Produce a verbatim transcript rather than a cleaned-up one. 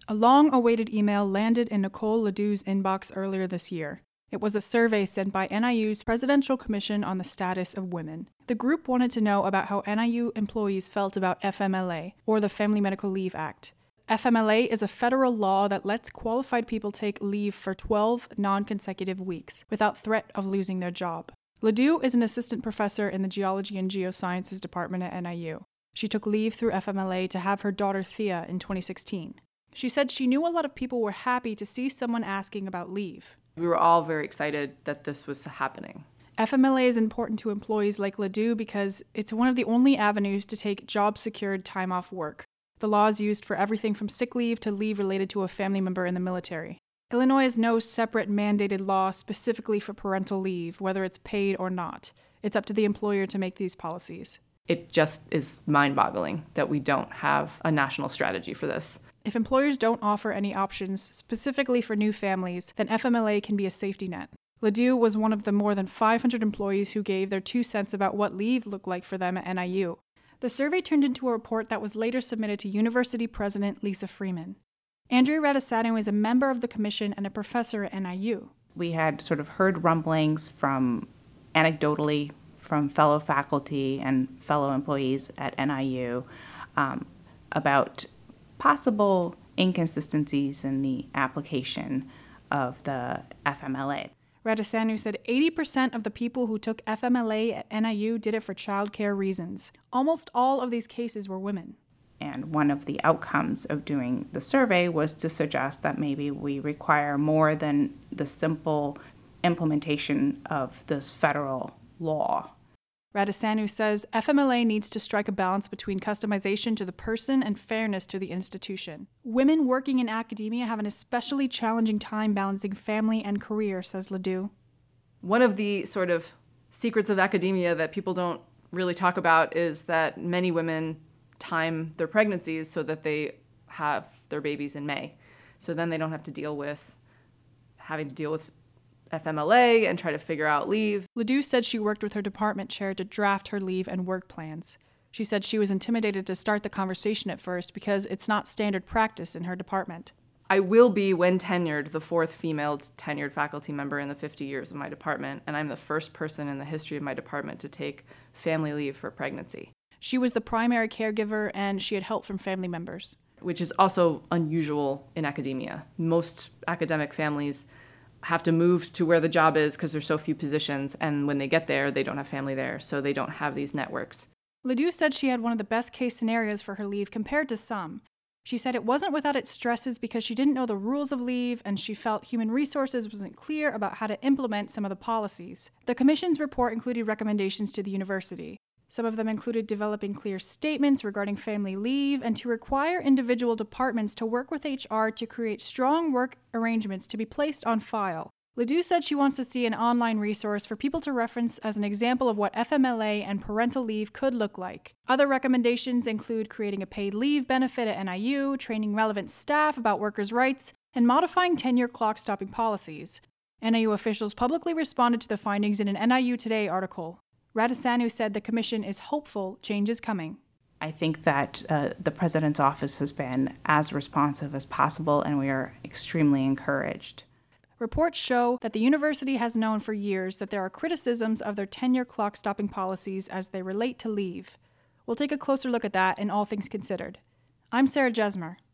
A long-awaited email landed in Nicole Ledoux's inbox earlier this year. It was a survey sent by N I U's Presidential Commission on the Status of Women. The group wanted to know about how N I U employees felt about F M L A, or the Family Medical Leave Act. F M L A is a federal law that lets qualified people take leave for twelve non-consecutive weeks without threat of losing their job. Ledoux is an assistant professor in the Geology and Geosciences department at N I U. She took leave through F M L A to have her daughter Thea in twenty sixteen. She said she knew a lot of people were happy to see someone asking about leave. We were all very excited that this was happening. F M L A is important to employees like Ledoux because it's one of the only avenues to take job-secured time off work. The law is used for everything from sick leave to leave related to a family member in the military. Illinois has no separate mandated law specifically for parental leave, whether it's paid or not. It's up to the employer to make these policies. It just is mind-boggling that we don't have a national strategy for this. If employers don't offer any options specifically for new families, then F M L A can be a safety net. Ledoux was one of the more than five hundred employees who gave their two cents about what leave looked like for them at N I U. The survey turned into a report that was later submitted to University President Lisa Freeman. Andrea Radisanu is a member of the commission and a professor at N I U. We had sort of heard rumblings from, anecdotally, from fellow faculty and fellow employees at N I U um, about possible inconsistencies in the application of the F M L A. Radisanu said eighty percent of the people who took F M L A at N I U did it for childcare reasons. Almost all of these cases were women. And one of the outcomes of doing the survey was to suggest that maybe we require more than the simple implementation of this federal law. Radisanu says F M L A needs to strike a balance between customization to the person and fairness to the institution. Women working in academia have an especially challenging time balancing family and career, says Ledoux. One of the sort of secrets of academia that people don't really talk about is that many women time their pregnancies so that they have their babies in May. So then they don't have to deal with having to deal with F M L A and try to figure out leave. Ledoux said she worked with her department chair to draft her leave and work plans. She said she was intimidated to start the conversation at first because it's not standard practice in her department. I will be, when tenured, the fourth female tenured faculty member in the fifty years of my department, and I'm the first person in the history of my department to take family leave for pregnancy. She was the primary caregiver, and she had help from family members. Which is also unusual in academia. Most academic families have to move to where the job is because there's so few positions, and when they get there, they don't have family there, so they don't have these networks. Ledoux said she had one of the best case scenarios for her leave compared to some. She said it wasn't without its stresses because she didn't know the rules of leave, and she felt human resources wasn't clear about how to implement some of the policies. The commission's report included recommendations to the university. Some of them included developing clear statements regarding family leave and to require individual departments to work with H R to create strong work arrangements to be placed on file. Ledoux said she wants to see an online resource for people to reference as an example of what F M L A and parental leave could look like. Other recommendations include creating a paid leave benefit at N I U, training relevant staff about workers' rights, and modifying tenure clock-stopping policies. N I U officials publicly responded to the findings in an N I U Today article. Radisanu said the commission is hopeful change is coming. I think that uh, the president's office has been as responsive as possible, and we are extremely encouraged. Reports show that the university has known for years that there are criticisms of their tenure clock-stopping policies as they relate to leave. We'll take a closer look at that in All Things Considered. I'm Sarah Jesmer.